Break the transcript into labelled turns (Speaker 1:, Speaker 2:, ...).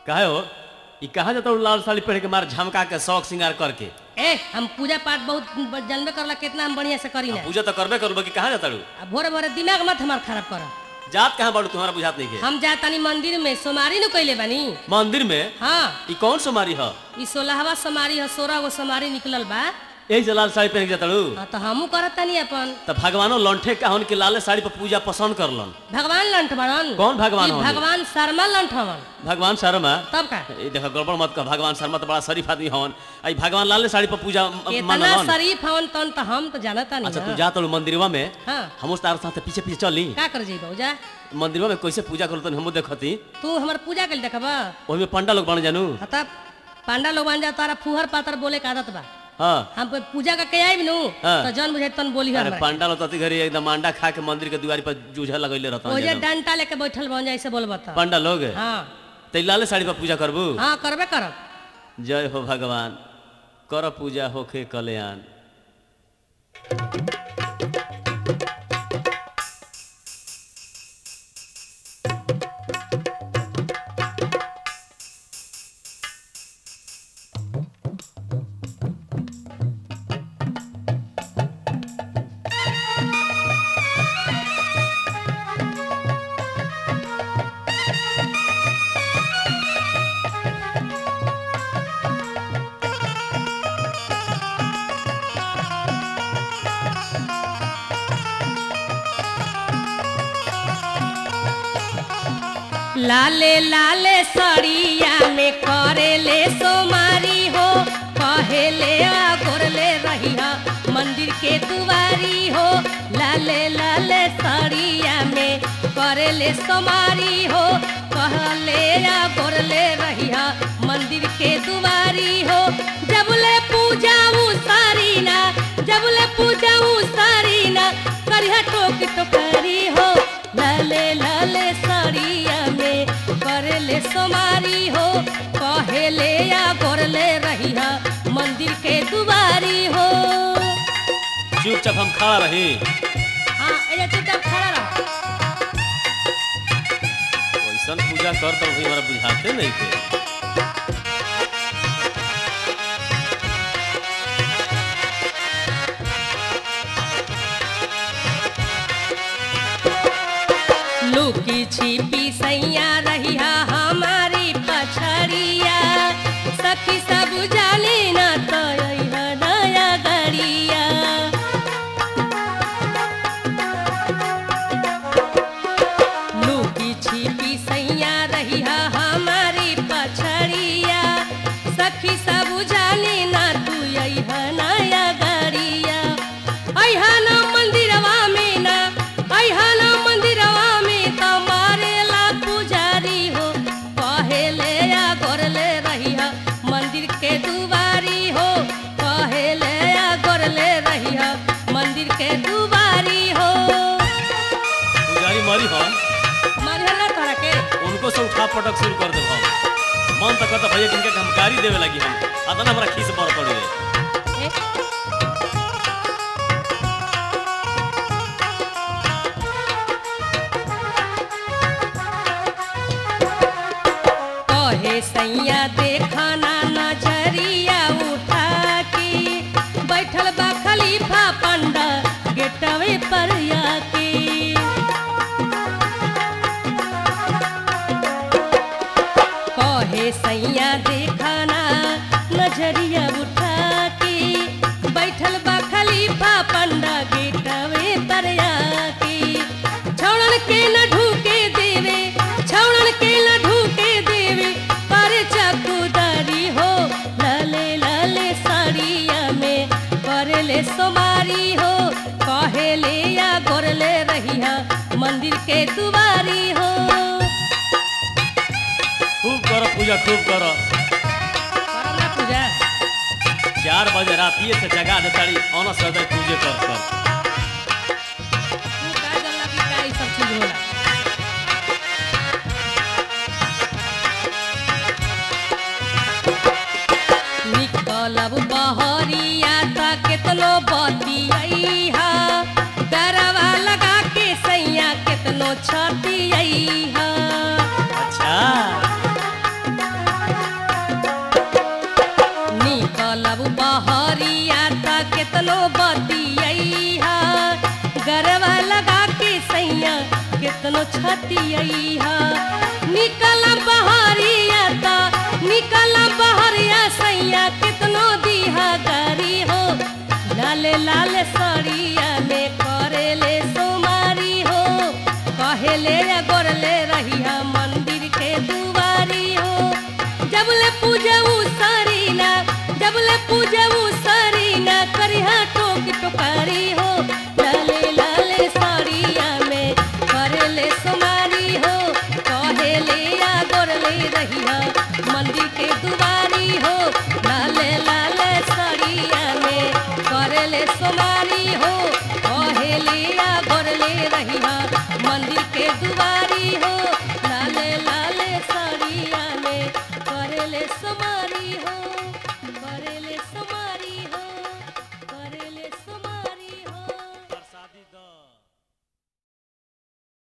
Speaker 1: काहे हो ई कहाँ जाता लाल साड़ी पहन के मार झमका के शौक श्रृंगार करके?
Speaker 2: हम पूजा पाठ बहुत जानबे करला कितना हम बढ़िया से करी ना।
Speaker 1: पूजा तो करबे करू कि कहाँ जाता रू?
Speaker 2: भोरे भोरे दिमाग मत हमार खराब कर।
Speaker 1: जात कहाँ बाड़ू तुम्हारा बुझात नहीं के?
Speaker 2: हम जातानी मंदिर में सोमारी न कइले बानी।
Speaker 1: मंदिर में?
Speaker 2: हाँ
Speaker 1: ई कौन सोमारी ह?
Speaker 2: ई 16वां सोमारी ह, 16 गो सोमारी निकलल बा।
Speaker 1: यही से लाल साड़ी पहन के जाता रू?
Speaker 2: हाँ तो हमू करतानी अपन।
Speaker 1: तो भगवानो लंठे का हन के लाले साड़ी पर पूजा पसंद करलन।
Speaker 2: भगवान लंठ बड़न।
Speaker 1: कौन भगवान
Speaker 2: ई
Speaker 1: हवन?
Speaker 2: भगवान शर्मा लंठ हवन।
Speaker 1: भगवान शर्मा?
Speaker 2: तब का
Speaker 1: ए देखो गड़बड़ मत कर, भगवान शर्मा तो बड़ा शरीफ आदमी हवन। आई भगवान लाले साड़ी पर पूजा
Speaker 2: इतना
Speaker 1: मानलन।
Speaker 2: शरीफ हवन तन तो हम तो जानता नहीं।
Speaker 1: अच्छा तू जात रू मंदिरवा में?
Speaker 2: हाँ
Speaker 1: हम तार साथ पीछे पीछे चली।
Speaker 2: का कर जइबो जा?
Speaker 1: मंदिरवा में कैसे पूजा करत हम देखती।
Speaker 2: तू हमर पूजा कइल देखबा?
Speaker 1: ओहि में पंडा लोग बन जानू।
Speaker 2: तब पांडा लोग बन जा, तारा फुहर पातर बोले का आदत बा।
Speaker 1: हाँ
Speaker 2: हम पूजा का के आइब नु
Speaker 1: हाँ।
Speaker 2: तो जन बुझे तन बोली
Speaker 1: अरे
Speaker 2: हमरा।
Speaker 1: पंडा लोग तती घरी एकदम अंडा खा के मंदिर के द्वारी पर जूझा लगैले रहता
Speaker 2: ओजे डंटा लेके बैठल बन जाए से बोलबा त।
Speaker 1: पंडा लोग।
Speaker 2: हां
Speaker 1: तै लाले साड़ी पर पूजा करबू?
Speaker 2: हां करबे करब।
Speaker 1: जय हो भगवान, कर पूजा होखे कल्याण।
Speaker 2: लाले लाले सड़िया में करेले सोमारी हो, कहेले आ गोरले रहिया मंदिर के दुआरी हो। लाले लाले सड़िया में करेले सोमारी हो, कहले आ गोरले रहिया मंदिर के दुआरी हो। जबले पूजा उसारी ना, जबले पूजा उसारी ना, करिया टोक टोकरी हो। लाले लाले सड़िया में करेले सोमारी हो, कहेले या गोरले रहिया मंदिर के दुआरी हो।
Speaker 1: चुपचाप हम खड़ा रही।
Speaker 2: हाँ एजा चुपचाप खड़ा रह।
Speaker 1: वैसन पूजा कर तो भी हमारा बुझाते नहीं थे।
Speaker 2: लुकी छिपी सैया रहिया हमारी पछड़िया, सखी सब जाने ना तो अइहा नया गड़िया। लुकी छिपी सैया रहिया हमारी पछड़िया, सखी सब जाने ना तू अइहा नया गड़िया। अइहा ना मंदिरवा में ना, अइहा ना मंदिरवा में तो मारेला पुजारी हो, कहेले या गोरले रहिया मंदिर के दुआरी हो, कहेले या गोरले रहिया मंदिर के दुआरी हो।
Speaker 1: पुजारी मरी हन,
Speaker 2: मारिया ना तोरा के
Speaker 1: उनको से उठा पटक शुरू कर दे हम। मन तक करता भैया इनके हम गाड़ी देवे लगी हम। अदना हमरा खीस पर पड़ गए।
Speaker 2: कहे सैया देखा ना नजरिया उठा के, बैठल बा खलीफा पंडा गेटवे पर आके। कहे सैया देखा ना नजरिया उठा के, बैठल बा खलीफा पंडा गेटवे पर आके। छौड़न के न ढूके देवे, छौड़न के न ढूके देवे, पर चकुदारी हो। लाले लाले साड़िया में करेले सोमारी हो, कहेले या गोरले रहिया मंदिर के दुआरी हो।
Speaker 1: खूब करो पूजा, खूब करो।
Speaker 2: करम ना पूजा।
Speaker 1: 4 बजे रातिए से जगा दे तारी ओना सदा पूजे कर कर।
Speaker 2: तू का जानला कि का ई सब चीज होला? निकलब बहरिया ता केतनो बतियैहा, डरवा लगा के सैया केतनो छतियैहा।
Speaker 1: अच्छा
Speaker 2: बतियैहा निकल बहरिया ता निकल बहरिया सैया कितनो दीहा गारी हो लाले लाले सड़िया में करेले सोमारी हो कहेले गोरले रहिया मंदिर के दुआरी हो जबले पूजऊ सरीना जबले पूजऊ सरीना करिहा टोक टोकारी हो लाले लाले सड़िया में करेले सोमारी हो कहेले गोरले रहिया मंदिर के दुआरी हो लाले लाले सड़िया में करेले सोमारी हो कहेले गोरले रहिया मंदिर के दुआरी हो लाले लाले सड़िया में करेले सोमारी